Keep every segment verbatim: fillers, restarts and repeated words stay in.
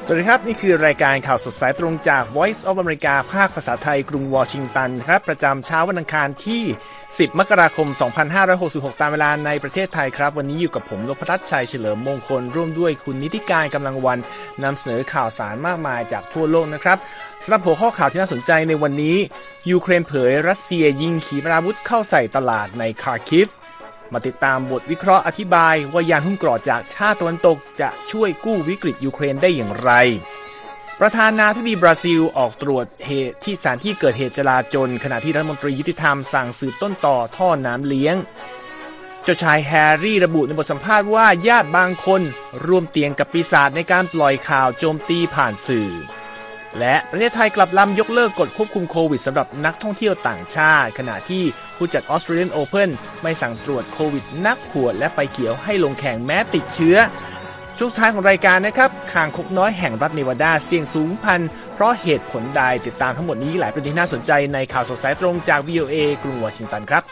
สวัสดีครับนี่คือรายการข่าวสดสายตรงจาก Voice of America ภาคภาษาไทยกรุงวอชิงตันครับประจำเช้าวันอังคารที่สิบมกราคมสองพันห้าร้อยหกสิบหกตามเวลาในประเทศไทยครับวันนี้อยู่กับผมนพรัตน์ชัยเฉลิมมงคลร่วมด้วยคุณนิติการกำลังวันนำเสนอข่าวสารมากมายจากทั่วโลกนะครับสำหรับหัวข้อข่าวที่น่าสนใจในวันนี้ยูเครนเผยรัสเซียยิงขีปนาวุธเข้าใส่ตลาดในคาร์คิฟมาติดตามบทวิเคราะห์อธิบายว่ายานหุ้มเกราะจากชาติตะวันตกจะช่วยกู้วิกฤตยูเครนได้อย่างไรประธานาธิบดีบราซิลออกตรวจเหตุที่สถานที่เกิดเหตุจลาจลขณะที่รัฐมนตรียุติธรรมสั่งสืบต้นต่อท่อน้ำเลี้ยงเจ้าชายแฮร์รี่ระบุในบทสัมภาษณ์ว่าญาติบางคนร่วมเตียงกับปีศาจในการปล่อยข่าวโจมตีผ่านสื่อและประเทศไทยกลับลำยกเลิกกฎควบคุมโควิดสำหรับนักท่องเที่ยวต่างชาติขณะที่ผู้จัด Australian Open ไม่สั่งตรวจโควิดนักหวดและไฟเขียวให้ลงแข่งแม้ติดเชื้อช่วงท้ายของรายการนะครับคางคกน้อยแห่งรัฐเนวาดาเสี่ยงสูญพันธุ์เพราะเหตุผลใดติดตามทั้งหมดนี้หลายประเด็นที่น่าสนใจในข่าวสดสายตรงจาก วี โอ เอ กรุงวอชิงตันครับ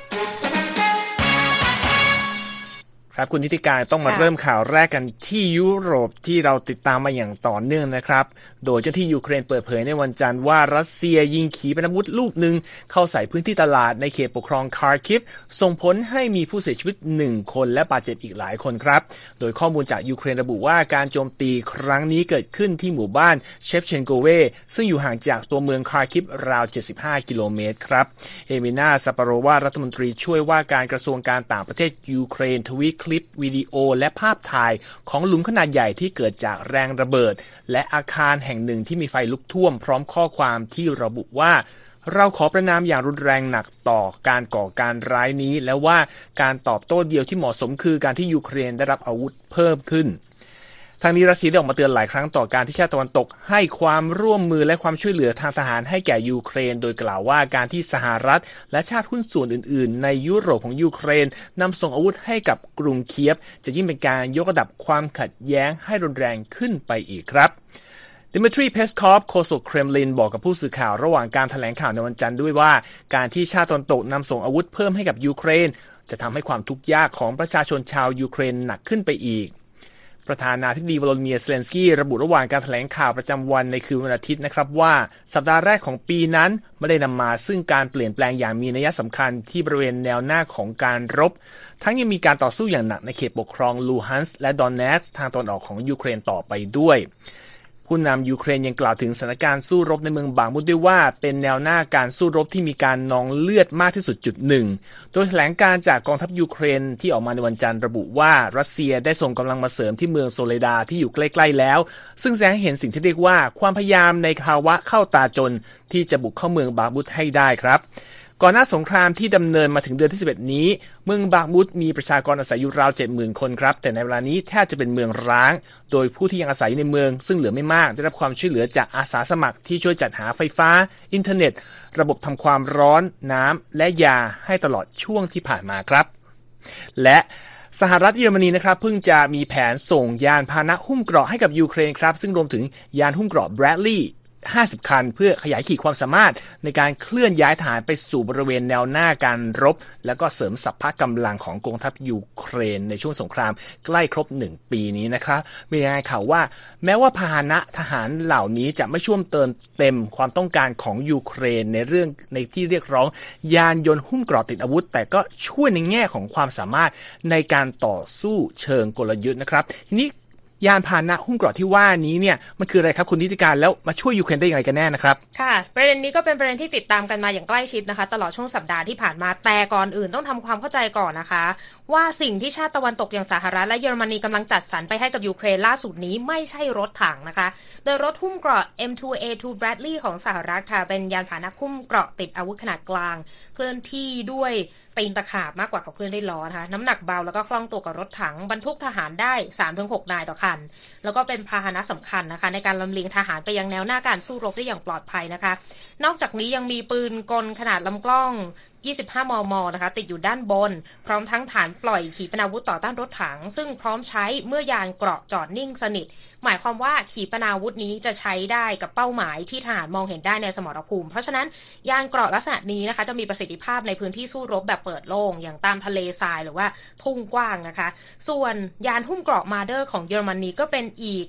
ครับคุณนิติการต้องมาเริ่มข่าวแรกกันที่ยุโรปที่เราติดตามมาอย่างต่อเนื่องนะครับโดยเจ้าที่ยูเครนเปิดเผยในวันจันทร์ว่ารัสเซียยิงขีปนาวุธลูกหนึ่งเข้าใส่พื้นที่ตลาดในเขตปกครองคาร์คิฟส่งผลให้มีผู้เสียชีวิตหนึ่งคนและบาดเจ็บอีกหลายคนครับโดยข้อมูลจากยูเครนระบุว่าการโจมตีครั้งนี้เกิดขึ้นที่หมู่บ้านเชฟเชนโกเวซึ่งอยู่ห่างจากตัวเมืองคาร์คิฟราวเจ็ดสิบห้ากิโลเมตรครับเอมินาซาปาโรวารัฐมนตรีช่วยว่าการกระทรวงการต่างประเทศยูเครนทวีตคลิปวิดีโอและภาพถ่ายของหลุมขนาดใหญ่ที่เกิดจากแรงระเบิดและอาคารแห่งหนึ่งที่มีไฟลุกท่วมพร้อมข้อความที่ระบุว่าเราขอประณามอย่างรุนแรงหนักต่อการก่อการร้ายนี้และว่าการตอบโต้เดียวที่เหมาะสมคือการที่ยูเครนได้รับอาวุธเพิ่มขึ้นทางนี้รัสเซียได้ออกมาเตือนหลายครั้งต่อการที่ชาติตะวันตกให้ความร่วมมือและความช่วยเหลือทางทหารให้แก่ยูเครนโดยกล่าวว่าการที่สหรัฐและชาติหุ้นส่วนอื่นๆในยุโรปของยูเครนนำส่งอาวุธให้กับกรุงเคียฟจะยิ่งเป็นการยกระดับความขัดแย้งให้รุนแรงขึ้นไปอีกครับดิมิทรีเพสคอฟโฆษกเครมลินบอกกับผู้สื่อข่าวระหว่างการแถลงข่าวในวันจันทร์ด้วยว่าการที่ชาติตะวันตกนำส่งอาวุธเพิ่มให้กับยูเครนจะทำให้ความทุกข์ยากของประชาชนชาวยูเครนหนักขึ้นไปอีกประธานาธิบดีวโลดิเมียร์เซเลนสกี้ระบุระหว่างการแถลงข่าวประจำวันในคืนวันอาทิตย์นะครับว่าสัปดาห์แรกของปีนั้นไม่ได้นำมาซึ่งการเปลี่ยนแปลงอย่างมีนัยสำคัญที่บริเวณแนวหน้าของการรบทั้งยังมีการต่อสู้อย่างหนักในเขตปกครองลูฮันส์และดอนเนตส์ทางตะวันออกของยูเครนต่อไปด้วยผู้นำยูเครนยังกล่าวถึงสถานการณ์สู้รบในเมืองบามุดด้วยว่าเป็นแนวหน้าการสู้รบที่มีการนองเลือดมากที่สุดจุดหนึ่งโดยแถลงการจากกองทัพยูเครนที่ออกมาในวันจันทร์ระบุว่ารัสเซียได้ส่งกำลังมาเสริมที่เมืองโซเลดาที่อยู่ใกล้ๆแล้วซึ่งแสดงให้เห็นสิ่งที่เรียกว่าความพยายามในภาวะเข้าตาจนที่จะบุกเข้าเมืองบามุดให้ได้ครับก่อนหน้าสงครามที่ดำเนินมาถึงเดือนที่สิบเอ็ดนี้เมืองบามุดมีประชากรอาศัยอยู่ราว เจ็ดหมื่น คนครับแต่ในเวลานี้แทบจะเป็นเมืองร้างโดยผู้ที่ยังอาศัยอยู่ในเมืองซึ่งเหลือไม่มากได้รับความช่วยเหลือจากอาสาสมัครที่ช่วยจัดหาไฟฟ้าอินเทอร์เน็ตระบบทำความร้อนน้ำและยาให้ตลอดช่วงที่ผ่านมาครับและสหรัฐเยอรมนีนะครับเพิ่งจะมีแผนส่งยานพาหนะหุ้มเกราะให้กับยูเครนครับซึ่งรวมถึงยานหุ้มเกราะ Bradleyห้าสิบ คันเพื่อขยายขีดความสามารถในการเคลื่อนย้ายทหารไปสู่บริเวณแนวหน้าการรบแล้วก็เสริมสรรพกำลังของกองทัพยูเครนในช่วงสงครามใกล้ครบหนึ่งปีนี้นะครับมีรายงานข่าวว่าแม้ว่าพาหนะทหารเหล่านี้จะไม่ช่วยเติมเต็มความต้องการของยูเครนในเรื่องในที่เรียกร้องยานยนต์หุ้มเกราะติดอาวุธแต่ก็ช่วยในแง่ของความสามารถในการต่อสู้เชิงกลยุทธ์นะครับทีนี้ยานพาหนะหุ้มเกราะที่ว่านี้เนี่ยมันคืออะไรครับคุณนิติการแล้วมาช่วยยูเครนได้อย่างไรกันแน่นะครับค่ะประเด็นนี้ก็เป็นประเด็นที่ติดตามกันมาอย่างใกล้ชิดนะคะตลอดช่วงสัปดาห์ที่ผ่านมาแต่ก่อนอื่นต้องทำความเข้าใจก่อนนะคะว่าสิ่งที่ชาติตะวันตกอย่างสหรัฐและเยอรมนีกำลังจัดสรรไปให้กับยูเครนล่าสุดนี้ไม่ใช่รถถังนะคะโดยรถหุ้มเกราะ เอ็ม ทู เอ ทู Bradley ของสหรัฐค่ะเป็นยานพาหนะหุ้มเกราะติดอาวุธขนาดกลางเคลื่อนที่ด้วยตีนตะขาบมากกว่าขับเคลื่อนด้วยล้อนะคะน้ำหนักเบาแล้วก็คล่องตัวกับรถถังบรรทุกทหารได้ สามถึงหก นายต่อคันแล้วก็เป็นพาหนะสำคัญนะคะในการลำเลียงทหารไปยังแนวหน้าการสู้รบได้อย่างปลอดภัยนะคะนอกจากนี้ยังมีปืนกลขนาดลำกล้อง ยี่สิบห้ามม. นะคะติดอยู่ด้านบนพร้อมทั้งฐานปล่อยขีปนาวุธต่อต้านรถถังซึ่งพร้อมใช้เมื่อยานเกราะจอดนิ่งสนิทหมายความว่าขีปนาวุธนี้จะใช้ได้กับเป้าหมายที่ทหารมองเห็นได้ในสมรภูมิเพราะฉะนั้นยานเกราะลักษณะนี้นะคะจะมีประสิทธิภาพในพื้นที่สู้รบแบบเปิดโล่งอย่างตามทะเลทรายหรือว่าทุ่งกว้างนะคะส่วนยานหุ้มเกราะมาเดอร์ของเยอรมนีก็เป็นอีก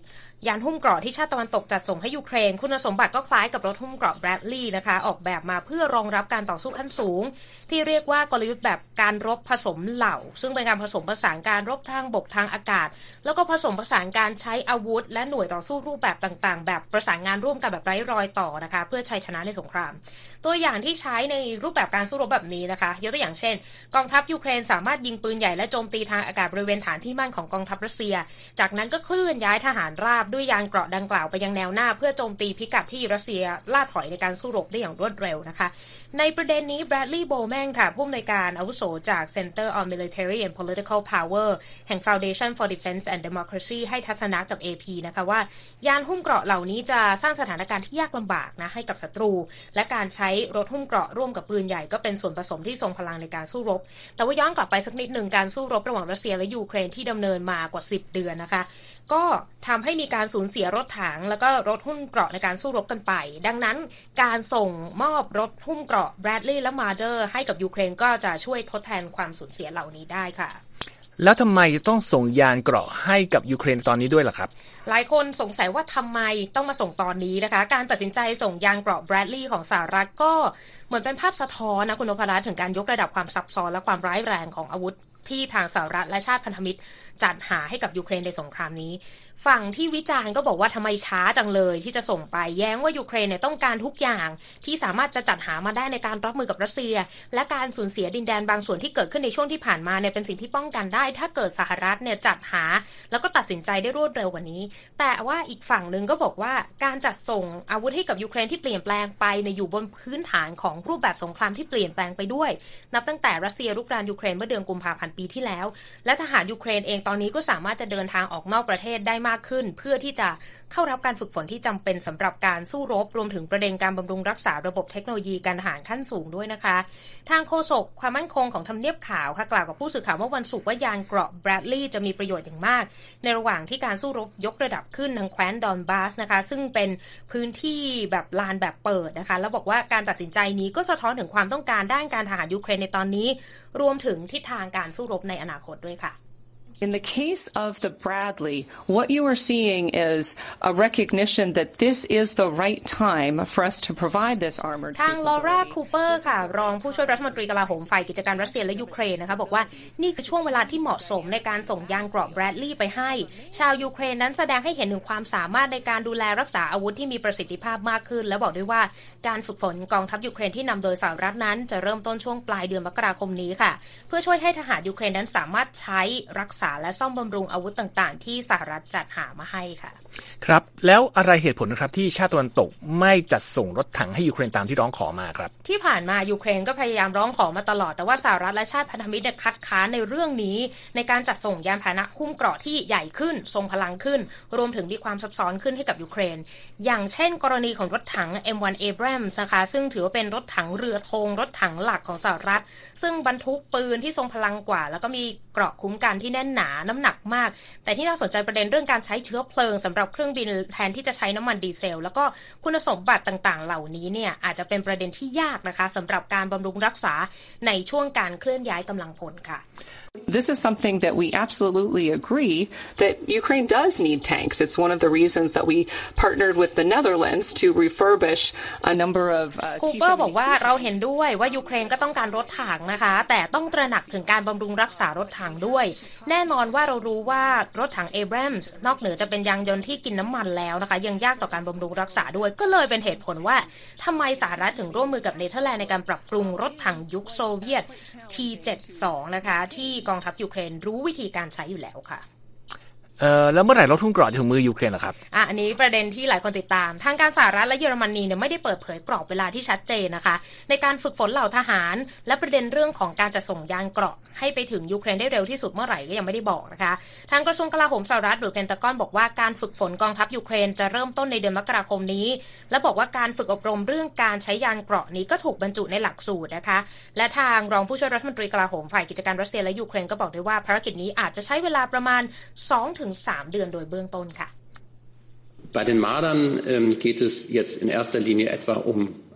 ยานหุ้มเกราะที่ชาติตะวันตกจัดส่งให้ยูเครนคุณสมบัติก็คล้ายกับรถหุ้มเกราะแบรดลีย์นะคะออกแบบมาเพื่อรองรับการต่อสู้ขั้นสูงที่เรียกว่ากลยุทธ์แบบการรบผสมเหล่าซึ่งเป็นการผสมผสานการรบทางบกทางอากาศแล้วก็ผสมผสานการใช้อาวุธและหน่วยต่อสู้รูปแบบต่างๆแบบประสานงานร่วมกันแบบไร้รอยต่อนะคะเพื่อชัยชนะในสงครามตัวอย่างที่ใช้ในรูปแบบการสู้รบแบบนี้นะคะยกตัวอย่างเช่นกองทัพยูเครนสามารถยิงปืนใหญ่และโจมตีทางอากาศบริเวณฐานที่มั่นของกองทัพรัสเซียจากนั้นก็เคลื่อนย้ายทหารราบด้วยยานเกราะดังกล่าวไปยังแนวหน้าเพื่อโจมตีพิกัดที่รัสเซียล่าถอยในการสู้รบได้อย่างรวดเร็วนะคะในประเด็นนี้ Bradley Bowman ค่ะผู้อำนวยการอาวุโสจาก Center on Military and Political Power แห่ง Foundation for Defense and Democracy ให้ทัศนะกับ เอ พี นะคะว่ายานหุ้มเกราะเหล่านี้จะสร้างสถานการณ์ที่ยากลำบากนะให้กับศัตรูและการใช้รถหุ้มเกราะร่วมกับปืนใหญ่ก็เป็นส่วนผสมที่ทรงพลังในการสู้รบแต่ว่าย้อนกลับไปสักนิดหนึ่งการสู้รบระหว่างรัสเซียและยูเครนที่ดำเนินมากว่าสิบเดือนนะคะก็ทำให้มีการสูญเสียรถถังแล้วก็รถหุ้มเกราะในการสู้รบกันไปดังนั้นการส่งมอบรถหุ้มเกราะ Bradley และ Marder ให้กับยูเครนก็จะช่วยทดแทนความสูญเสียเหล่านี้ได้ค่ะแล้วทำไมต้องส่งยานเกราะให้กับยูเครนตอนนี้ด้วยล่ะครับหลายคนสงสัยว่าทำไมต้องมาส่งตอนนี้นะคะการตัดสินใจส่งยานเกราะ Bradley ของสหรัฐก็เหมือนเป็นภาพสะท้อนนะคุณนพรัตน์ถึงการยกระดับความซับซ้อนและความร้ายแรงของอาวุธที่ทางสหรัฐและชาติพันธมิตรจัดหาให้กับยูเครนในสงครามนี้ฝั่งที่วิจารณ์ก็บอกว่าทำไมช้าจังเลยที่จะส่งไปแย้งว่ายูเครนเนี่ยต้องการทุกอย่างที่สามารถจะจัดหามาได้ในการรับมือกับรัสเซียและการสูญเสียดินแดนบางส่วนที่เกิดขึ้นในช่วงที่ผ่านมาเนี่ยเป็นสิ่งที่ป้องกันได้ถ้าเกิดสหรัฐเนี่ยจัดหาแล้วก็ตัดสินใจได้รวดเร็วกว่านี้แต่ว่าอีกฝั่งนึงก็บอกว่าการจัดส่งอาวุธให้กับยูเครนที่เปลี่ยนแปลงไปในอยู่บนพื้นฐานของรูปแบบสงครามที่เปลี่ยนแปลงไปด้วยนับตั้งแต่รัสเซียรุกรานยูเครนเมื่อเดือนกุมภาพันธ์ปีที่แล้วและทหารยูเครนเองตอนนี้ก็สามารถจะเดินทางออกนอกประเทศได้มากขึ้นเพื่อที่จะเข้ารับการฝึกฝนที่จำเป็นสำหรับการสู้รบรวมถึงประเด็นการบำรุงรักษาระบบเทคโนโลยีการทหารขั้นสูงด้วยนะคะทางโฆษกความมั่นคงของทำเนียบขาวค่ะกล่าวกับผู้สื่อข่าวเมื่อวันศุกร์ว่ายานเกราะ Bradley จะมีประโยชน์อย่างมากในระหว่างที่การสู้รบยกระดับขึ้นทางแคว้นดอนบาสนะคะซึ่งเป็นพื้นที่แบบลานแบบเปิดนะคะแล้วบอกว่าการตัดสินใจนี้ก็สะท้อนถึงความต้องการด้านการทหารยูเครนในตอนนี้รวมถึงทิศทางการสู้รบในอนาคตด้วยค่ะ In the case of the Bradley, what you are seeing is a recognition that this is the right time for us to provide this armored capability. ทางลอร่าคูเปอร์ค่ะรองผู้ช่วยรัฐมนตรีกลาโหมฝ่ายกิจการรัสเซียและยูเครนนะคะบอกว่านี่คือช่วงเวลาที่เหมาะสมในการส่งยานเกราะ Bradley ไปให้ชาวยูเครนนั้นแสดงให้เห็นถึงความสามารถในการดูแลรักษาอาวุธที่มีประสิทธิภาพมากขึ้นและบอกด้วยว่าการฝึกฝนกองทัพยูเครนที่นำโดยสหรัฐนั้นจะเริ่มต้นช่วงปลายเดือนมกราคมนี้ค่ะเพื่อช่วยให้ทหารยูเครนนั้นสามารถใช้รักษาและซ่อมบำรุงอาวุธต่างๆที่สหรัฐจัดหามาให้ค่ะครับแล้วอะไรเหตุผลนะครับที่ชาติตะวันตกไม่จัดส่งรถถังให้ยูเครนตามที่ร้องขอมาครับที่ผ่านมายูเครนก็พยายามร้องขอมาตลอดแต่ว่าสหรัฐและชาติพันธมิตรคัดค้านในเรื่องนี้ในการจัดส่งยานพาหนะหุ้มเกราะที่ใหญ่ขึ้นทรงพลังขึ้นรวมถึงมีความซับซ้อนขึ้นให้กับยูเครนอย่างเช่นกรณีของรถถัง เอ็ม วัน Abrams นะคะซึ่งถือว่าเป็นรถถังเรือธงรถถังหลักของสหรัฐซึ่งบรรทุกปืนที่ทรงพลังกว่าแล้วก็มีเกราะคุ้มกันที่แน่นหนาน้ำหนักมากแต่ที่น่าสนใจประเด็นเรื่องการใช้เชื้อเพลิงสำหรับเครื่องบินแทนที่จะใช้น้ำมันดีเซลแล้วก็คุณสมบัติต่างๆเหล่านี้เนี่ยอาจจะเป็นประเด็นที่ยากนะคะสำหรับการบำรุงรักษาในช่วงการเคลื่อนย้ายกำลังพลค่ะ This is something that we absolutely agree that Ukraine does need tanks. It's one of the reasons that we partnered with the Netherlands to refurbish a number of uh, คูเปอร์บอกว่าเราเห็นด้วยว่ายูเครนก็ต้องการรถถังนะคะแต่ต้องตระหนักถึงการบำรุงรักษารถถังด้วยแน่นอนว่าเรารู้ว่ารถถัง Abrams นอกเหนือจะเป็นยานยนต์ที่กินน้ำมันแล้วนะคะยังยากต่อการบำรุงรักษาด้วยก็เลยเป็นเหตุผลว่าทำไมสหรัฐถึงร่วมมือกับเนเธอร์แลนด์ในการปรับปรุงรถถังยุคโซเวียต ที เจ็ดสิบสอง นะคะที่กองทัพยูเครนรู้วิธีการใช้อยู่แล้วค่ะเอ่อแล้วเมื่อไหร่รถหุ้มเกราะจะถึงมือยูเครนล่ะครับอ่ะอันนี้ประเด็นที่หลายคนติดตามทางการสหรัฐและเยอรมนีเนี่ยไม่ได้เปิดเผยกรอบเวลาที่ชัดเจนนะคะในการฝึกฝนเหล่าทหารและประเด็นเรื่องของการจะส่งยานเกราะให้ไปถึงยูเครนได้เร็วที่สุดเมื่อไหร่ก็ยังไม่ได้บอกนะคะทางกระทรวงกลาโหมสหรัฐหรือเพนทากอนบอกว่าการฝึกฝนกองทัพยูเครนจะเริ่มต้นในเดือนมกราคมนี้และบอกว่าการฝึกอบรมเรื่องการใช้ยานเกราะนี้ก็ถูกบรรจุในหลักสูตรนะคะและทางรองผู้ช่วยรัฐมนตรีกลาโหมฝ่ายกิจการรัสเซียและยูเครนก็บอกด้วยว่าภารกิจนี้อาจจะใช้เวลาประมาณ สองถึงสาม เดือนโดยเบื้องต้นค่ะ Bei den Mardern ähm, geht es jetzt in erster Linie etwa um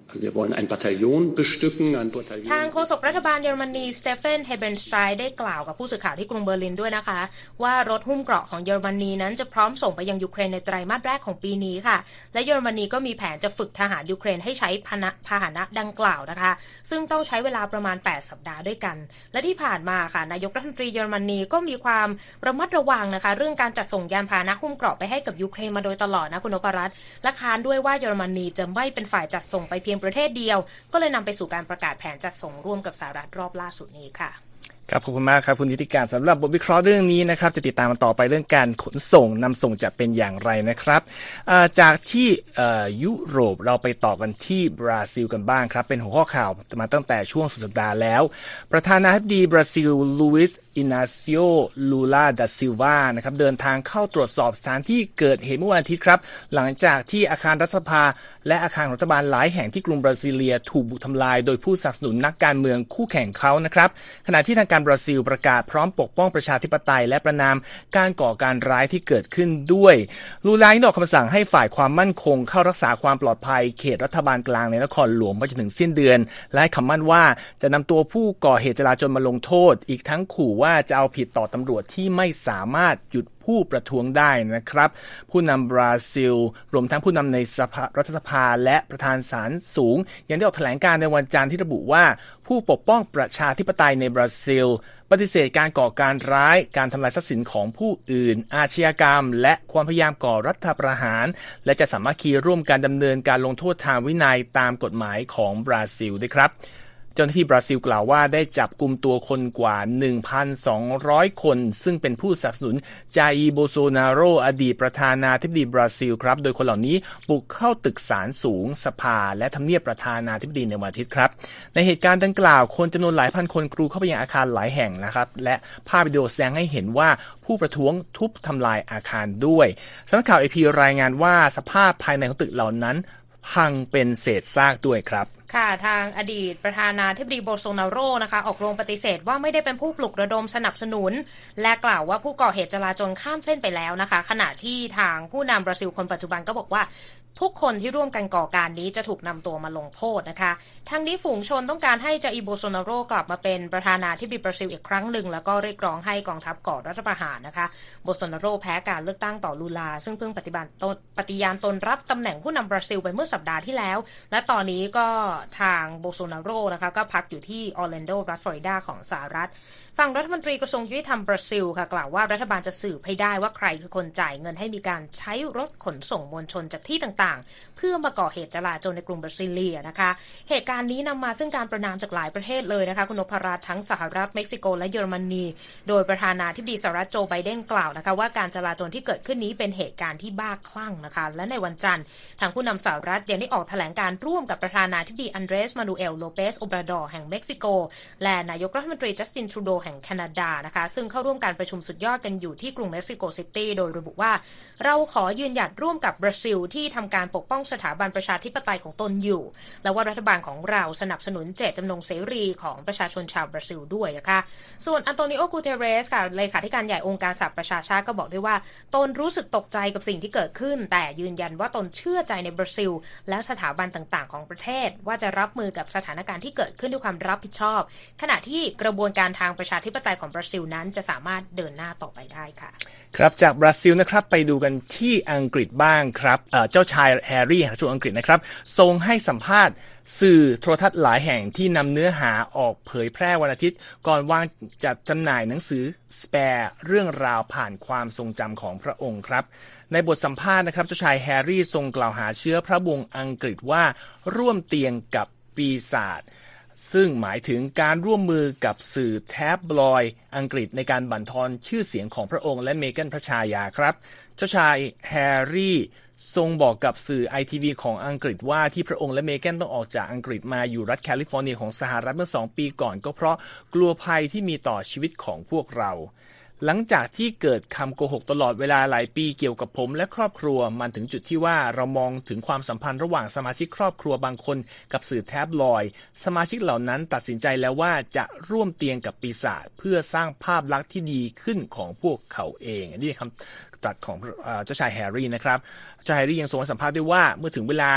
Wir wollen ein Bataillon bestücken, ein Bataillon. ทางโฆษกรัฐบาลเยอรมนีสเตฟานเฮเบนสไตรได้กล่าวกับผู้สื่อข่าวที่กรุงเบอร์ลินด้วยนะคะว่ารถหุ้มเกราะของเยอรมนีนั้นจะพร้อมส่งไปยังยูเครนในไตรมาสแรกของปีนี้ค่ะและเยอรมนีก็มีแผนจะฝึกทหารยูเครนให้ใช้พาหนะดังกล่าวนะคะซึ่งต้องใช้เวลาประมาณแปดสัปดาห์ด้วยกันและที่ผ่านมาค่ะนายกรัฐมนตรีเยอรมนีก็มีความระมัดระวังนะคะเรื่องการจัดส่งยานพาหนะหุ้มเกราะไปให้กับยูเครนมาโดยตลอดนะคุณนพรัตน์และค้านด้วยว่าเยอรมนีจะไม่เป็นฝ่ายจัดส่งไปเพียงประเทศเดียวก็เลยนำไปสู่การประกาศแผนจัดส่งร่วมกับสหรัฐรอบล่าสุดนี้ค่ะครับขอบคุณมากครับคุณนิติการสำหรับบทวิเคราะห์เรื่องนี้นะครับจะติดตามกันต่อไปเรื่องการขนส่งนำส่งจะเป็นอย่างไรนะครับจากที่ยุโรปเราไปต่อกันที่บราซิลกันบ้างครับเป็นหัวข้อข่าวมาตั้งแต่ช่วงสุดสัปดาห์แล้วประธานาธิบดีบราซิลลูอิสอินาซิโอลูลาดาซิลวานะครับเดินทางเข้าตรวจสอบสถานที่เกิดเหตุเมื่อวันอาทิตย์ครับหลังจากที่อาคารรัฐสภาและอาคารรัฐบาลหลายแห่งที่กรุงบราซิเลียถูกบุกทำลายโดยผู้สนับสนุนนักการเมืองคู่แข่งเขานะครับขณะที่ทางการบราซิลประกาศพร้อมปกป้องประชาธิปไตยและประณามการก่อการร้ายที่เกิดขึ้นด้วยลูลาได้ออกคำสั่งให้ฝ่ายความมั่นคงเข้ารักษาความปลอดภัยเขตรัฐบาลกลางในนครหลวงไปจนถึงสิ้นเดือนและให้คำมั่นว่าจะนำตัวผู้ก่อเหตุจลาจลมาลงโทษอีกทั้งขู่ว่าจะเอาผิดต่อตำรวจที่ไม่สามารถหยุดผู้ประท้วงได้นะครับผู้นำบราซิลรวมทั้งผู้นำในสภารัฐสภาและประธานศาลสูงยังได้ออกแถลงการในวันจันทร์ที่ระบุว่าผู้ปกป้องประชาธิปไตยในบราซิลปฏิเสธการก่อการร้ายการทำลายทรัพย์สินของผู้อื่นอาชญากรรมและความพยายามก่อรัฐประหารและจะสามัคคีร่วมการดำเนินการลงโทษทางวินัยตามกฎหมายของบราซิลด้วยครับเจ้าหน้าที่บราซิลกล่าวว่าได้จับกุมตัวคนกว่า หนึ่งพันสองร้อย คนซึ่งเป็นผู้สนับสนุนจาอีร์โบโซนาโรอดีตประธานาธิบดีบราซิลครับโดยคนเหล่านี้บุกเข้าตึกศาลสูงสภาและทำเนียบประธานาธิบดีในวันอาทิตย์ครับในเหตุการณ์ดังกล่าวคนจำนวนหลายพันคนกรูเข้าไปยังอาคารหลายแห่งนะครับและภาพวิดีโอแสดงให้เห็นว่าผู้ประท้วงทุบทำลายอาคารด้วยสำนักข่าว เอ พี รายงานว่าสภาพภายในของตึกเหล่านั้นพังเป็นเศษซากด้วยครับค่ะทางอดีตประธานาธิบดีโบโซนาโรนะคะออกโรงปฏิเสธว่าไม่ได้เป็นผู้ปลุกระดมสนับสนุนและกล่าวว่าผู้ก่อเหตุจลาจลข้ามเส้นไปแล้วนะคะขณะที่ทางผู้นำบราซิลคนปัจจุบันก็บอกว่าทุกคนที่ร่วมกันก่อการนี้จะถูกนำตัวมาลงโทษนะคะทางนี้ฝูงชนต้องการให้จาอีร์โบโซนาโรกลับมาเป็นประธานาธิบดีบราซิลอีกครั้งหนึ่งแล้วก็เรียกร้องให้กองทัพก่อรัฐประหารนะคะโบโซนาโรแพ้การเลือกตั้งต่อลูลาซึ่งเพิ่งปฏิบัติปฏิญาณตนรับตำแหน่งผู้นำบราซิลไปเมื่อสัปดาห์ที่แล้วและตอนนี้ก็ทางโบโซนาโรนะคะก็พักอยู่ที่ออร์แลนโดรัฐฟลอริดาของสหรัฐฝั่งรัฐมนตรีกระทรวงยุติธรรมบราซิลค่ะกล่าวว่ารัฐบาลจะสืบให้ได้ว่าใครคือคนจ่ายเงินให้มีการใช้รถขนส่งมวลชนจากที่ต่างๆเพื่อมาก่อเหตุจลาจลในกรุงบราซิเลียนะคะเหตุการณ์นี้นำมาซึ่งการประณามจากหลายประเทศเลยนะคะคุณนพรัตน์ทั้งสหรัฐเม็กซิโกและเยอรมนีโดยประธานาธิบดีสหรัฐโจไบเดนกล่าวนะคะว่าการจลาจลที่เกิดขึ้นนี้เป็นเหตุการณ์ที่บ้าคลั่งนะคะและในวันจันทร์ทางผู้นำสหรัฐยังได้ออกแถลงการร่วมกับประธานาธิบดีอันเดรสมานูเอลโลเปสโอบราดอร์แห่งเม็กซิโกและนายกรัฐมนตรีจัสตินทรูโดแห่งแคนาดานะคะซึ่งเข้าร่วมการประชุมสุดยอดกันอยู่ที่กรุงเม็กซิโกซิตี้โดยระบุว่าเราขอยืนหยัดร่วมกับบราซิลที่ทำการปกป้องสถาบันประชาธิปไตยของตนอยู่และว่ารัฐบาลของเราสนับสนุนเจตจำนงเสรีของประชาชนชาวบราซิลด้วยนะคะส่วนอันโตนิโอ กูเตเรสค่ะเลขาธิการใหญ่องค์การสหประชาชาติก็บอกด้วยว่าตนรู้สึกตกใจกับสิ่งที่เกิดขึ้นแต่ยืนยันว่าตนเชื่อใจในบราซิลและสถาบันต่างๆของประเทศว่าจะรับมือกับสถานการณ์ที่เกิดขึ้นด้วยความรับผิดชอบขณะที่กระบวนการทางประชาธิปไตยของบราซิลนั้นจะสามารถเดินหน้าต่อไปได้ค่ะครับจากบราซิลนะครับไปดูกันที่อังกฤษบ้างครับเจ้าชายแฮร์รี่แห่งราชวงศ์อังกฤษนะครับทรงให้สัมภาษณ์สื่อโทรทัศน์หลายแห่งที่นำเนื้อหาออกเผยแพร่วันอาทิตย์ก่อนวางจัดจำหน่ายหนังสือสแปร์เรื่องราวผ่านความทรงจำของพระองค์ครับในบทสัมภาษณ์นะครับเจ้าชายแฮร์รี่ทรงกล่าวหาเชื้อพระวงศ์อังกฤษว่าร่วมเตียงกับปีศาจซึ่งหมายถึงการร่วมมือกับสื่อแท็บลอยด์อังกฤษในการบั่นทอนชื่อเสียงของพระองค์และเมแกนพระชายาครับเจ้าชายแฮร์รี่ทรงบอกกับสื่อ ไอ ที วี ของอังกฤษว่าที่พระองค์และเมแกนต้องออกจากอังกฤษมาอยู่รัฐแคลิฟอร์เนียของสหรัฐเมื่อสองปีก่อนก็เพราะกลัวภัยที่มีต่อชีวิตของพวกเราหลังจากที่เกิดคำโกหกตลอดเวลาหลายปีเกี่ยวกับผมและครอบครัวมันถึงจุดที่ว่าเรามองถึงความสัมพันธ์ระหว่างสมาชิกครอบครัวบางคนกับสื่อแท็บลอยด์สมาชิกเหล่านั้นตัดสินใจแล้วว่าจะร่วมเตียงกับปีศาจเพื่อสร้างภาพลักษณ์ที่ดีขึ้นของพวกเขาเองนี่คำตรัสของเจ้าชายแฮร์รี่นะครับเจ้าชายแฮร์รี่ยังทรงสัมภาษณ์ด้วยว่าเมื่อถึงเวลา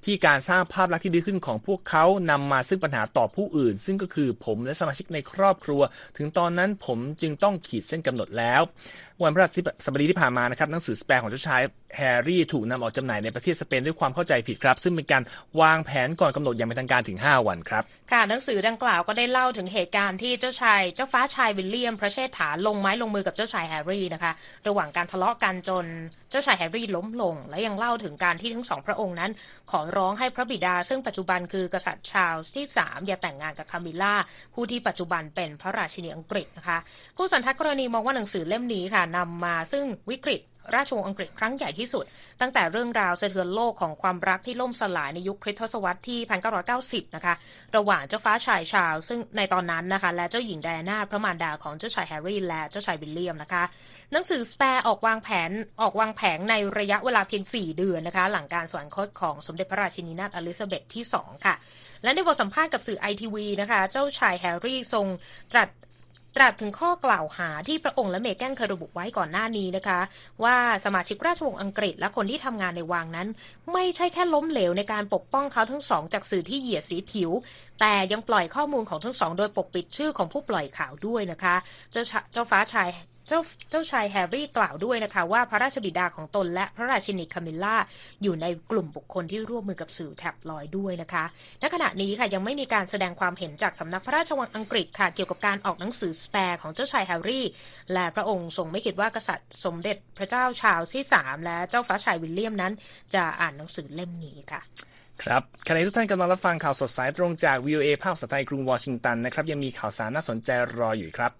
ที่การสร้างภาพลักษณ์ที่ดีขึ้นของพวกเขานำมาซึ่งปัญหาต่อผู้อื่นซึ่งก็คือผมและสมาชิกในครอบครัวถึงตอนนั้นผมจึงต้องขีดเส้นกำหนดแล้ววันพฤหัสบดีที่ผ่านมานะครับหนังสือสแปร์ของเจ้าชายแฮร์รี่ถูกนำออกจำหน่ายในประเทศสเปนด้วยความเข้าใจผิดครับซึ่งเป็นการวางแผนก่อนกำหนดอย่างเป็นทางการถึงห้าวันครับค่ะหนังสือดังกล่าวก็ได้เล่าถึงเหตุการณ์ที่เจ้าชายเจ้าฟ้าชายวิลเลียมพระเชษฐาลงไม้ลงมือกับเจ้าชายแฮร์รี่นะคะระหว่างการทะเลาะกันจนเจ้าชายแฮร์รี่ล้มลงและยังเล่าถึงการที่ทั้งสองพระองค์นั้นขอร้องให้พระบิดาซึ่งปัจจุบันคือกษัตริย์ชาร์ลส์ที่สามอย่าแต่งงานกับคามิลล่าผู้ที่ปัจจุบันเป็นพระราชินีอังกฤษนะคะผู้สันทัดกรณีมองว่าหนังสือเล่มนี้ค่ะนำมาซึ่งวิกฤตราชวงศ์อังกฤษครั้งใหญ่ที่สุดตั้งแต่เรื่องราวสะเทือนโลกของความรักที่ล่มสลายในยุคคริสตศตวรรษที่หนึ่งพันเก้าร้อยเก้าสิบนะคะระหว่างเจ้าฟ้าชายชาร์ลส์ซึ่งในตอนนั้นนะคะและเจ้าหญิงไดอาน่าพระมารดาของเจ้าชายแฮร์รี่และเจ้าชายวิลเลียมนะคะหนังสือสแปร์ออกวางแผนออกวางแผงในระยะเวลาเพียงสี่เดือนนะคะหลังการสวรรคตของสมเด็จพระราชินีนาถอลิซาเบธที่สองค่ะและในบทสัมภาษณ์กับสื่อ ไอ ที วี นะคะเจ้าชายแฮร์รี่ทรงตรัสตรัสถึงข้อกล่าวหาที่พระองค์และเมแกนเคยระบุไว้ก่อนหน้านี้นะคะว่าสมาชิกราชวงศ์อังกฤษและคนที่ทำงานในวังนั้นไม่ใช่แค่ล้มเหลวในการปกป้องเขาทั้งสองจากสื่อที่เหยียดสีผิวแต่ยังปล่อยข้อมูลของทั้งสองโดยปกปิดชื่อของผู้ปล่อยข่าวด้วยนะคะเจ้าเจ้าฟ้าชายเจ้าเจ้าชายแฮร์รี่กล่าวด้วยนะคะว่าพระราชบิดาของตนและพระราชินีคามิลล่าอยู่ในกลุ่มบุคคลที่ร่วมมือกับสื่อแท็บลอยด์ด้วยนะคะณขณะนี้ค่ะยังไม่มีการแสดงความเห็นจากสำนักพระราชวังอังกฤษค่ะเกี่ยวกับการออกหนังสือสแปร์ของเจ้าชายแฮร์รี่และพระองค์ทรงไม่คิดว่ากษัตริย์สมเด็จพระเจ้าชาร์ลส์ที่สามและเจ้าฟ้าชายวิลเลียมนั้นจะอ่านหนังสือเล่มนี้ค่ะครับขณะที่ทุกท่านกำลังรับฟังข่าวสดสายตรงจาก วี โอ เอ ภาคภาษาไทยกรุงวอชิงตันนะครับยังมีข่าวสารน่าสนใจรออยู่ครับ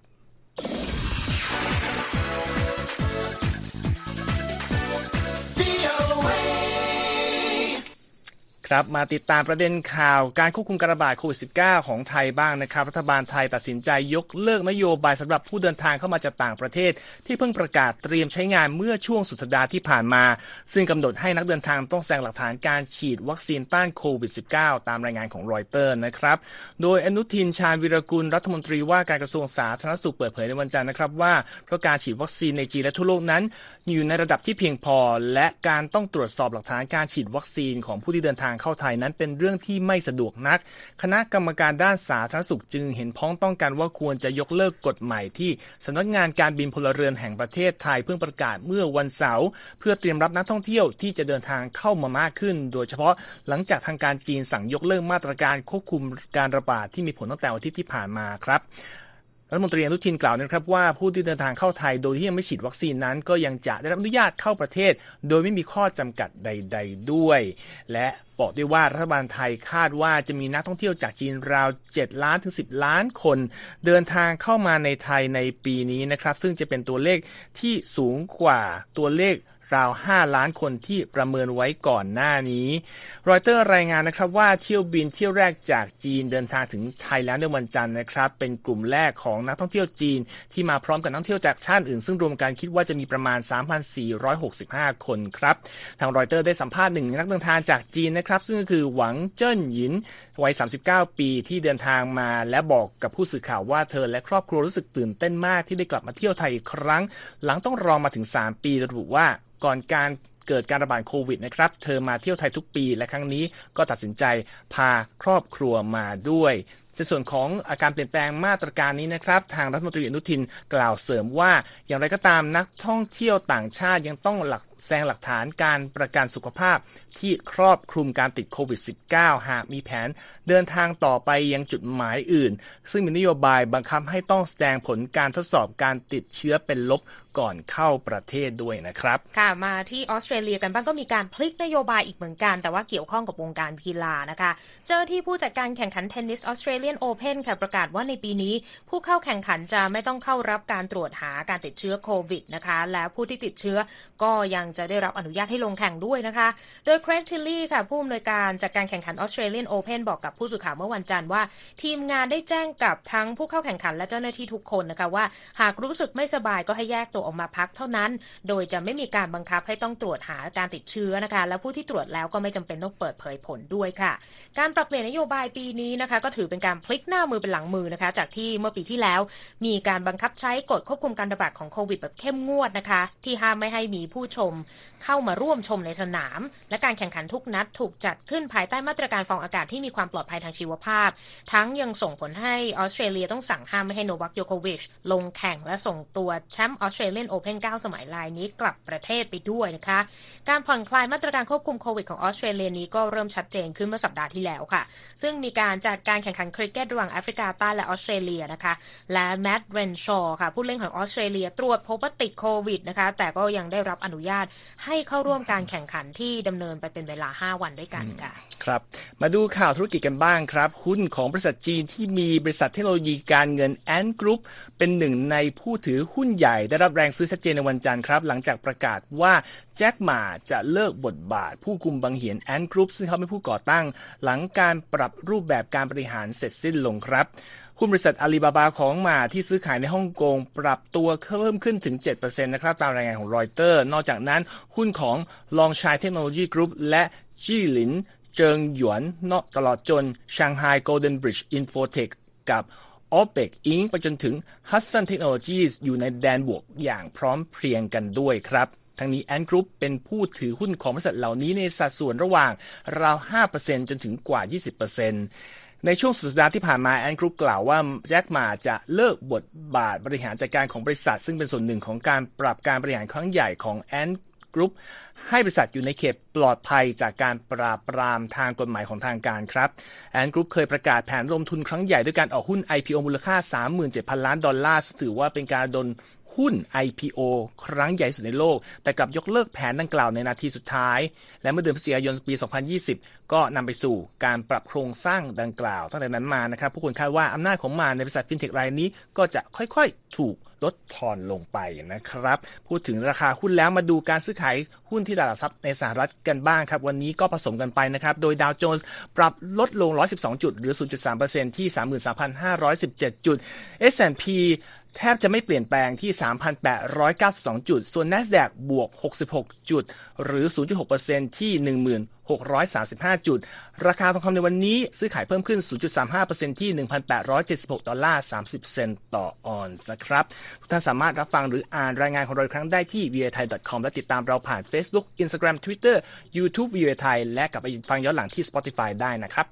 ครับมาติดตามประเด็นข่าวการควบคุมการระบาดโควิด สิบเก้า ของไทยบ้างนะครับรัฐบาลไทยตัดสินใจยกเลิกนโยบายสำหรับผู้เดินทางเข้ามาจากต่างประเทศที่เพิ่งประกาศเตรียมใช้งานเมื่อช่วงสุดสัปดาห์ที่ผ่านมาซึ่งกำหนดให้นักเดินทางต้องแสดงหลักฐานการฉีดวัคซีนต้านโควิด สิบเก้า ตามรายงานของรอยเตอร์นะครับโดยอนุทินชาญวีรกุลรัฐมนตรีว่าการกระทรวงสาธารณสุขเปิดเผยในวันจันทร์นะครับว่าเพราะการฉีดวัคซีนในจีนและทั่วโลกนั้นอยู่ในระดับที่เพียงพอและการต้องตรวจสอบหลักฐานการฉีดวัคซีนของผู้ที่เดินทางเข้าไทยนั้นเป็นเรื่องที่ไม่สะดวกนักคณะกรรมการด้านสาธารณสุขจึงเห็นพ้องต้องกันว่าควรจะยกเลิกกฎใหม่ที่สำนักงานการบินพลเรือนแห่งประเทศไทยเพิ่งประกาศเมื่อวันเสาร์เพื่อเตรียมรับนักท่องเที่ยวที่จะเดินทางเข้ามามากขึ้นโดยเฉพาะหลังจากทางการจีนสั่งยกเลิกมาตรการควบคุมการระบาดที่มีผลตั้งแต่วันอาทิตย์ที่ผ่านมาครับรัฐมนตรีอนุทินกล่าวนะครับว่าผู้ที่เดินทางเข้าไทยโดยที่ยังไม่ฉีดวัคซีนนั้นก็ยังจะได้รับอนุญาตเข้าประเทศโดยไม่มีข้อจำกัดใดๆด้วยและบอกด้วยว่ารัฐบาลไทยคาดว่าจะมีนักท่องเที่ยวจากจีนราวเจ็ดล้านถึงสิบล้านคนเดินทางเข้ามาในไทยในปีนี้นะครับซึ่งจะเป็นตัวเลขที่สูงกว่าตัวเลขราวห้าล้านคนที่ประเมินไว้ก่อนหน้านี้รอยเตอร์รายงานนะครับว่าเที่ยวบินเที่ยวแรกจากจีนเดินทางถึงไทยแล้วในวันจันทร์นะครับเป็นกลุ่มแรกของนักท่องเที่ยวจีนที่มาพร้อมกับนักท่องเที่ยวจากชาติอื่นซึ่งรวมกันคิดว่าจะมีประมาณ สามพันสี่ร้อยหกสิบห้า คนครับทางรอยเตอร์ได้สัมภาษณ์หนึ่งนักเดินทางจากจีนนะครับซึ่งก็คือหวังเจิ้นหยินวัยสามสิบเก้าปีที่เดินทางมาและบอกกับผู้สื่อข่าวว่าเธอและครอบครัวรู้สึกตื่นเต้นมากที่ได้กลับมาเที่ยวไทยอีกครั้งหลังต้องรอมาถึงสามปีระบุว่าก่อนการเกิดการระบาดโควิดนะครับเธอมาเที่ยวไทยทุกปีและครั้งนี้ก็ตัดสินใจพาครอบครัวมาด้วยในส่วนของอาการเปลี่ยนแปลงมาตรการนี้นะครับทางรัฐมนตรีอนุทินกล่าวเสริมว่าอย่างไรก็ตามนักท่องเที่ยวต่างชาติยังต้องหลักแสดงหลักฐานการประกันสุขภาพที่ครอบคลุมการติดโควิด สิบเก้า หากมีแผนเดินทางต่อไปยังจุดหมายอื่นซึ่งมีนโยบายบังคับให้ต้องแสดงผลการทดสอบการติดเชื้อเป็นลบก่อนเข้าประเทศด้วยนะครับค่ะมาที่ออสเตรเลียกันบ้างก็มีการพลิกนโยบายอีกเหมือนกันแต่ว่าเกี่ยวข้องกับวงการกีฬานะคะเจ้าหน้าที่ผู้จัดการแข่งขันเทนนิสออสเตรเลียนโอเพ่นค่ะประกาศว่าในปีนี้ผู้เข้าแข่งขันจะไม่ต้องเข้ารับการตรวจหาการติดเชื้อโควิดนะคะและผู้ที่ติดเชื้อก็ยังจะได้รับอนุญาตให้ลงแข่งด้วยนะคะโดยเครกทิลลี่ค่ะผู้อำนวยการจัดการแข่งขันออสเตรเลียนโอเพ่นบอกกับผู้สื่อข่าวเมื่อวันจันทร์ว่าทีมงานได้แจ้งกับทั้งผู้เข้าแข่งขันและเจ้าหน้าที่ทุกคนนะคะว่าหากรู้สึกไม่สบายก็ให้แยกตัวออกมาพักเท่านั้นโดยจะไม่มีการบังคับให้ต้องตรวจหาการติดเชื้อนะคะและผู้ที่ตรวจแล้วก็ไม่จำเป็นต้องเปิดเผยผลด้วยค่ะการปรับเปลี่ยนนโยบายปีนี้นะคะก็ถือเป็นการการพลิกหน้ามือเป็นหลังมือนะคะจากที่เมื่อปีที่แล้วมีการบังคับใช้กฎควบคุมการระบาดของโควิดแบบเข้มงวดนะคะที่ห้ามไม่ให้มีผู้ชมเข้ามาร่วมชมในสนามและการแข่งขันทุกนัดถูกจัดขึ้นภายใต้มาตรการฟองอากาศที่มีความปลอดภัยทางชีวภาพทั้งยังส่งผลให้ออสเตรเลียต้องสั่งห้ามไม่ให้โนวัค โยโควิชลงแข่งและส่งตัวแชมป์ออสเตรเลียนโอเพ่นเก้าสมัยรายนี้กลับประเทศไปด้วยนะคะการผ่อนคลายมาตรการควบคุมโควิดของออสเตรเลียนี้ก็เริ่มชัดเจนขึ้นเมื่อสัปดาห์ที่แล้วค่ะซึ่งมีการจัดการแข่งขันคริกเก็ตระหว่างแอฟริกาใต้และออสเตรเลียนะคะและแมตต์ เรนชอว์ค่ะผู้เล่นของออสเตรเลียตรวจพบว่าติดโควิดนะคะแต่ก็ยังได้รับอนุญาตให้เข้าร่วมการแข่งขันที่ดำเนินไปเป็นเวลาห้าวันด้วยกันค่ะครับมาดูข่าวธุรกิจกันบ้างครับหุ้นของบริษัทจีนที่มีบริษัทเทคโนโลยีการเงิน Ant Group เป็นหนึ่งในผู้ถือหุ้นใหญ่ได้รับแรงซื้อชัดเจนในวันจันทร์ครับหลังจากประกาศว่าแจ็คหม่าจะเลิกบทบาทผู้กุมบังเหียน Ant Group ซึ่งเขาเป็นผู้ก่อตั้งหลังการปรับรูปแบบการบริหารเสร็จสิ้นลงครับหุ้นบริษัทอาลีบาบาของหม่าที่ซื้อขายในฮ่องกงปรับตัวเพิ่มขึ้นถึง เจ็ดเปอร์เซ็นต์ นะครับตามรายงานของรอยเตอร์นอกจากนั้นหุ้นของลองชายเทคโนโลยีกรุ๊ปและจี้หลินเจิงหยวนนอกตลอดจน Shanghai Golden Bridge Infotech กับ โอ พี อี ซี อิงค์ ไปจนถึง Hudson Technologies อยู่ในแดนบวกอย่างพร้อมเพรียงกันด้วยครับทั้งนี้ Ant Group เป็นผู้ถือหุ้นของบริษัทเหล่านี้ในสัดส่วนระหว่างราว ห้าเปอร์เซ็นต์ จนถึงกว่า ยี่สิบเปอร์เซ็นต์ ในช่วงสุดสัปดาห์ที่ผ่านมา Ant Group กล่าวว่าแจ็คหม่าจะเลิกบทบาทบริหารจัดการของบริษัทซึ่งเป็นส่วนหนึ่งของการปรับการบริหารครั้งใหญ่ของ Ant Group ให้บริษัทอยู่ในเขตปลอดภัยจากการปราบปรามทางกฎหมายของทางการครับ Ant Group เคยประกาศแผนลงทุนครั้งใหญ่ด้วยการออกหุ้น ไอ พี โอ มูลค่า สามหมื่นเจ็ดพัน ล้านดอลลาร์ถือว่าเป็นการดลหุ้น ไอ พี โอ ครั้งใหญ่สุดในโลกแต่กลับยกเลิกแผนดังกล่าวในนาทีสุดท้ายและเมื่อเดือนพฤศจิกายนปีสองพันยี่สิบก็นำไปสู่การปรับโครงสร้างดังกล่าวตั้งแต่นั้นมานะครับผู้คนคาดว่าอำนาจของหม่าในบริษัทฟินเทครายนี้ก็จะค่อยๆถูกลดทอนลงไปนะครับพูดถึงราคาหุ้นแล้วมาดูการซื้อขายหุ้นที่ตลาดหลักทรัพย์ในสหรัฐกันบ้างครับวันนี้ก็ผสมกันไปนะครับโดยดาวโจนส์ปรับลดลงหนึ่งร้อยสิบสองจุดหรือ ศูนย์จุดสามเปอร์เซ็นต์ ที่ สามหมื่นสามพันห้าร้อยสิบเจ็ด จุด เอส แอนด์ พี แทบจะไม่เปลี่ยนแปลงที่ สามพันแปดร้อยเก้าสิบสอง จุดส่วน NASDAQ บวกหกสิบหกจุดหรือ ศูนย์จุดหกเปอร์เซ็นต์ ที่ หนึ่งหมื่นหกร้อยสามสิบห้า จุดราคาทองคำในวันนี้ซื้อขายเพิ่มขึ้น ศูนย์จุดสามห้าเปอร์เซ็นต์ ที่ หนึ่งพันแปดร้อยเจ็ดสิบหกดอลลาร์สามสิบเซนต์ต่อออนซ์นะครับทุกท่านสามารถรับฟังหรืออ่านรายงานของเราอีกครั้งได้ที่ วี โอ เอ ไทย ดอท คอม และติดตามเราผ่าน Facebook Instagram Twitter YouTube วี โอ เอ Thai และกลับไปฟังย้อนหลังที่ Spotify ได้นะครับ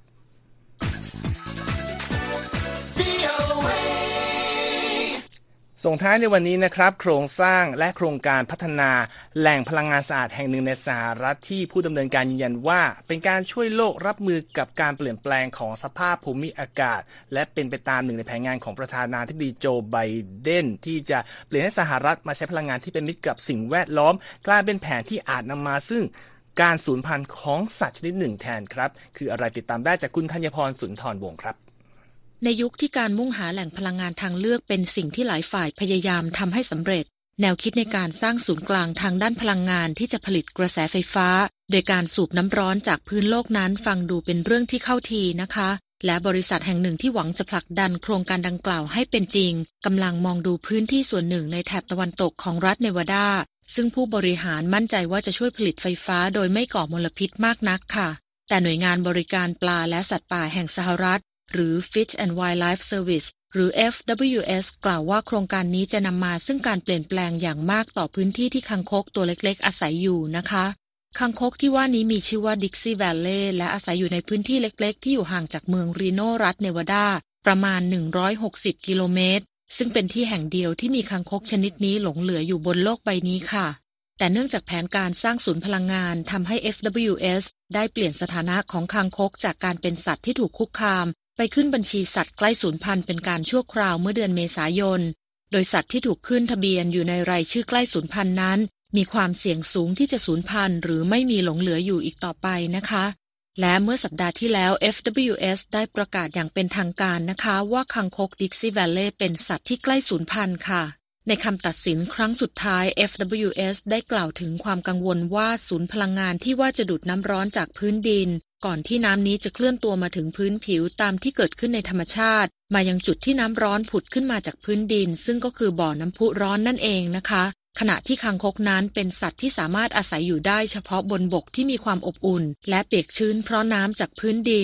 ส่งท้ายในวันนี้นะครับโครงสร้างและโครงการพัฒนาแหล่งพลังงานสะอาดแห่งหนึ่งในสหรัฐที่ผู้ดำเนินการยืนยันว่าเป็นการช่วยโลกรับมือกับการเปลี่ยนแปลงของสภาพภูมิอากาศและเป็นไปตามหนึ่งในแผนงานของประธานาธิบดีโจไบเดนที่จะเปลี่ยนให้สหรัฐมาใช้พลังงานที่เป็นมิตรกับสิ่งแวดล้อมกลายเป็นแผนที่อาจนำมาซึ่งการสูญพันธุ์ของสัตว์ชนิดหนึ่งแทนครับคืออะไรติดตามได้จากคุณธัญพรสุนทรวงศ์ครับในยุคที่การมุ่งหาแหล่งพลังงานทางเลือกเป็นสิ่งที่หลายฝ่ายพยายามทำให้สำเร็จแนวคิดในการสร้างศูนย์กลางทางด้านพลังงานที่จะผลิตกระแสไฟฟ้าโดยการสูบน้ำร้อนจากพื้นโลกนั้นฟังดูเป็นเรื่องที่เข้าทีนะคะและบริษัทแห่งหนึ่งที่หวังจะผลักดันโครงการดังกล่าวให้เป็นจริงกำลังมองดูพื้นที่ส่วนหนึ่งในแถบตะวันตกของรัฐเนวาดาซึ่งผู้บริหารมั่นใจว่าจะช่วยผลิตไฟฟ้าโดยไม่ก่อมลพิษมากนักค่ะแต่หน่วยงานบริการปลาและสัตว์ป่าแห่งสหรัฐหรือ Fish and Wildlife Service หรือ เอฟ ดับเบิลยู เอส กล่าวว่าโครงการนี้จะนำมาซึ่งการเปลี่ยนแปลงอย่างมากต่อพื้นที่ที่คางคกตัวเล็กๆอาศัยอยู่นะคะคางคกที่ว่านี้มีชื่อว่า Dixie Valley และอาศัยอยู่ในพื้นที่เล็กๆที่อยู่ห่างจากเมืองรีโนรัฐเนวาดาประมาณหนึ่งร้อยหกสิบกิโลเมตรซึ่งเป็นที่แห่งเดียวที่มีคางคกชนิดนี้หลงเหลืออยู่บนโลกใบนี้ค่ะแต่เนื่องจากแผนการสร้างศูนย์พลังงานทำให้ เอฟ ดับเบิลยู เอส ได้เปลี่ยนสถานะของคางคกจากการเป็นสัตว์ที่ถูกคุกคามไปขึ้นบัญชีสัตว์ใกล้สูญพันธุ์เป็นการชั่วคราวเมื่อเดือนเมษายนโดยสัตว์ที่ถูกขึ้นทะเบียนอยู่ในรายชื่อใกล้สูญพันธุ์นั้นมีความเสี่ยงสูงที่จะสูญพันธุ์หรือไม่มีหลงเหลืออยู่อีกต่อไปนะคะและเมื่อสัปดาห์ที่แล้ว เอฟ ดับเบิลยู เอส ได้ประกาศอย่างเป็นทางการนะคะว่าคางคก Dixie Valley เป็นสัตว์ที่ใกล้สูญพันธุ์ค่ะในคำตัดสินครั้งสุดท้าย เอฟ ดับเบิลยู เอส ได้กล่าวถึงความกังวลว่าศูนย์พลังงานที่ว่าจะดูดน้ำร้อนจากพื้นดินก่อนที่น้ำนี้จะเคลื่อนตัวมาถึงพื้นผิวตามที่เกิดขึ้นในธรรมชาติมายังจุดที่น้ำร้อนผุดขึ้นมาจากพื้นดินซึ่งก็คือบ่อน้ำพุร้อนนั่นเองนะคะขณะที่คางคกนั้นเป็นสัตว์ที่สามารถอาศัยอยู่ได้เฉพาะบนบกที่มีความอบอุ่นและเปียกชื้นเพราะน้ำจากพื้นดิน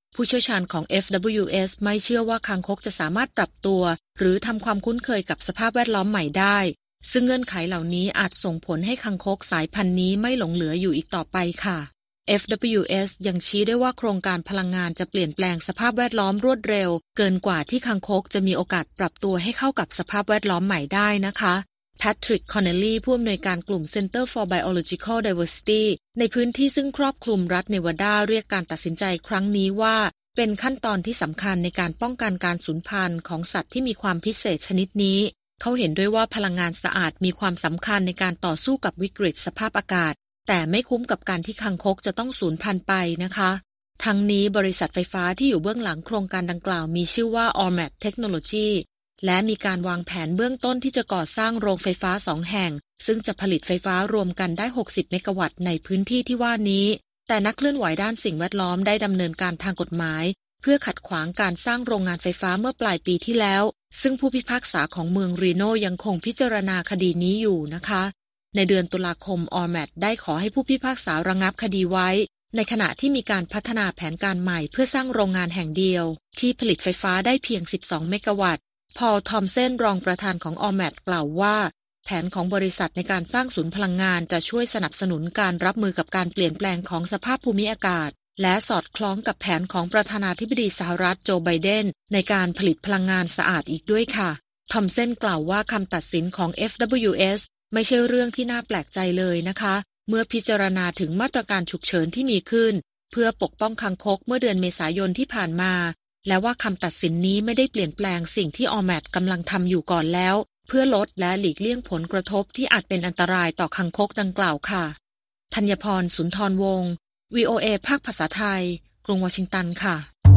ผู้เชี่ยวชาญของ เอฟ ดับเบิลยู เอส ไม่เชื่อว่าคางคกจะสามารถปรับตัวหรือทำความคุ้นเคยกับสภาพแวดล้อมใหม่ได้ซึ่งเงื่อนไขเหล่านี้อาจส่งผลให้คางคกสายพันธุ์นี้ไม่หลงเหลืออยู่อีกต่อไปค่ะ เอฟ ดับเบิลยู เอส ยังชี้ได้ว่าโครงการพลังงานจะเปลี่ยนแปลงสภาพแวดล้อมรวดเร็วเกินกว่าที่คางคกจะมีโอกาสปรับตัวให้เข้ากับสภาพแวดล้อมใหม่ได้นะคะแพทริก คอนเนลลี่ผู้อำนวยการกลุ่ม Center for Biological Diversity ในพื้นที่ซึ่งครอบคลุมรัฐเนวาดาเรียกการตัดสินใจครั้งนี้ว่าเป็นขั้นตอนที่สำคัญในการป้องกันการสูญพันธุ์ของสัตว์ที่มีความพิเศษชนิดนี้เขาเห็นด้วยว่าพลังงานสะอาดมีความสำคัญในการต่อสู้กับวิกฤตสภาพอากาศแต่ไม่คุ้มกับการที่คางคกจะต้องสูญพันธุ์ไปนะคะทั้งนี้บริษัทไฟฟ้าที่อยู่เบื้องหลังโครงการดังกล่าวมีชื่อว่า ออร์ แมท Technology และมีการวางแผนเบื้องต้นที่จะก่อสร้างโรงไฟฟ้าสองแห่งซึ่งจะผลิตไฟฟ้ารวมกันได้หกสิบเมกะวัตต์ในพื้นที่ที่ว่านี้แต่นักเคลื่อนไหวด้านสิ่งแวดล้อมได้ดำเนินการทางกฎหมายเพื่อขัดขวางการสร้างโรงงานไฟฟ้าเมื่อปลายปีที่แล้วซึ่งผู้พิพากษาของเมืองรีโนยังคงพิจารณาคดีนี้อยู่นะคะในเดือนตุลาคม ออร์ แมท ได้ขอให้ผู้พิพากษาระงับคดีไว้ในขณะที่มีการพัฒนาแผนการใหม่เพื่อสร้างโรงงานแห่งเดียวที่ผลิตไฟฟ้าได้เพียงสิบสองเมกะวัตต์พอล ทอมเซนรองประธานของ ออร์ แมท กล่าวว่าแผนของบริษัทในการสร้างศูนย์พลังงานจะช่วยสนับสนุนการรับมือกับการเปลี่ยนแปลงของสภาพภูมิอากาศและสอดคล้องกับแผนของประธานาธิบดีสหรัฐโจไบเดนในการผลิตพลังงานสะอาดอีกด้วยค่ะทอมเซนกล่าวว่าคำตัดสินของ เอฟ ดับเบิลยู เอส ไม่ใช่เรื่องที่น่าแปลกใจเลยนะคะเมื่อพิจารณาถึงมาตรการฉุกเฉินที่มีขึ้นเพื่อปกป้องคางคกเมื่อเดือนเมษายนที่ผ่านมาและว่าคำตัดสินนี้ไม่ได้เปลี่ยนแปลงสิ่งที่ ออร์ แมท กำลังทำอยู่ก่อนแล้วเพื่อลดและหลีกเลี่ยงผลกระทบที่อาจเป็นอันตรายต่อคางคกดังกล่าวค่ะธัญพร สุนทรวงศ์ วี โอ เอ ภาคภาษาไทยกรุงวอชิงตันค่ะ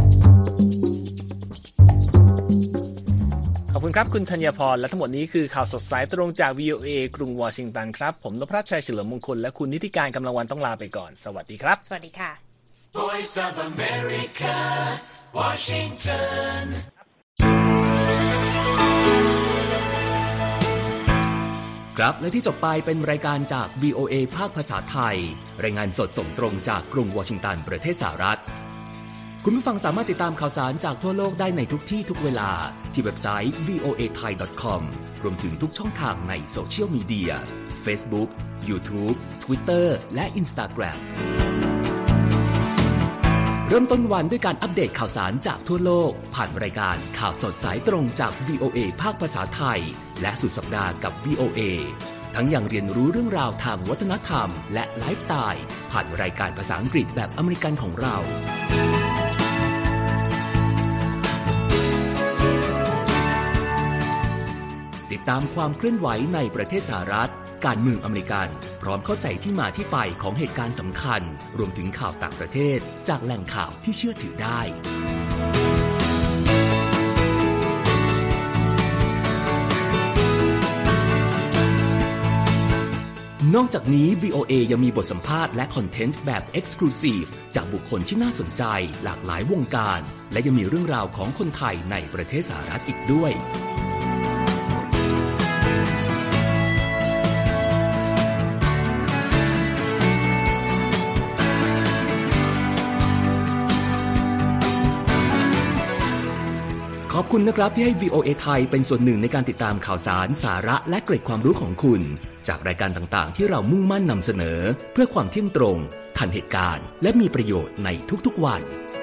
ขอบคุณครับคุณธัญพรและทั้งหมดนี้คือข่าวสดสายตรงจาก วี โอ เอ กรุงวอชิงตันครับผมนพรัตน์ชัยเฉลิมมงคลและคุณนิติการกำลังวันต้องลาไปก่อนสวัสดีครับสวัสดีค่ะ Voice of America Washington ครับและที่จบไปเป็นรายการจาก วี โอ เอ ภาคภาษาไทยรายงานสดส่งตรงจากกรุงวอชิงตันประเทศสหรัฐคุณผู้ฟังสามารถติดตามข่าวสารจากทั่วโลกได้ในทุกที่ทุกเวลาที่เว็บไซต์ วี โอ เอ ไทย ดอท คอม รวมถึงทุกช่องทางในโซเชียลมีเดีย Facebook YouTube Twitter และ Instagram เริ่มต้นวันด้วยการอัปเดตข่าวสารจากทั่วโลกผ่านรายการข่าวสดสายตรงจาก วี โอ เอ ภาคภาษาไทยและสุดสัปดาห์กับ วี โอ เอ ทั้งยังเรียนรู้เรื่องราวทางวัฒนธรรมและไลฟ์สไตล์ผ่านรายการภาษาอังกฤษแบบอเมริกันของเราติดตามความเคลื่อนไหวในประเทศสหรัฐการเมืองอเมริกันพร้อมเข้าใจที่มาที่ไปของเหตุการณ์สำคัญรวมถึงข่าวต่างประเทศจากแหล่งข่าวที่เชื่อถือได้นอกจากนี้ วี โอ เอ ยังมีบทสัมภาษณ์และคอนเทนต์แบบ Exclusive จากบุคคลที่น่าสนใจหลากหลายวงการและยังมีเรื่องราวของคนไทยในประเทศสหรัฐอีกด้วยขอบคุณนะครับที่ให้ วี โอ เอ ไทยเป็นส่วนหนึ่งในการติดตามข่าวสารสาระและเกร็ดความรู้ของคุณจากรายการต่างๆที่เรามุ่งมั่นนำเสนอเพื่อความเที่ยงตรงทันเหตุการณ์และมีประโยชน์ในทุกๆวัน